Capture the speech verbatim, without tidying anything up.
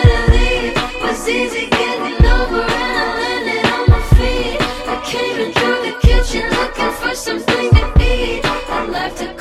to leave. Was easy getting over and I landed on my feet. I came in through the kitchen looking for something to eat. I left a